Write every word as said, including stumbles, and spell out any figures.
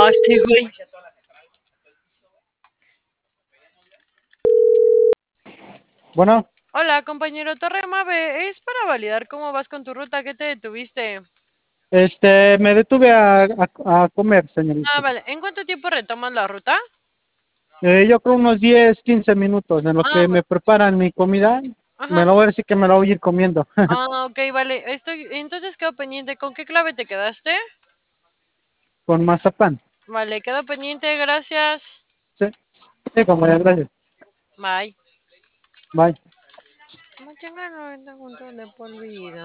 No, este güey. Bueno, Hola, compañero Torre Mave. Es para validar cómo vas con tu ruta. ¿Qué te detuviste? este, me detuve a, a- a comer, Ah, señorita. vale. ¿En cuánto tiempo retomas la ruta? Eh, yo creo unos diez, quince minutos en lo Ah, que va- me preparan mi comida. Me ajá. lo voy a decir que me lo voy a ir comiendo. Ah, ok, vale. Estoy, entonces quedo pendiente. ¿Con qué clave te quedaste? Con mazapán. Vale, quedo pendiente. Gracias. Sí, sí, compañera, gracias. Bye. Bye. No tenga noventa puntos de por vida.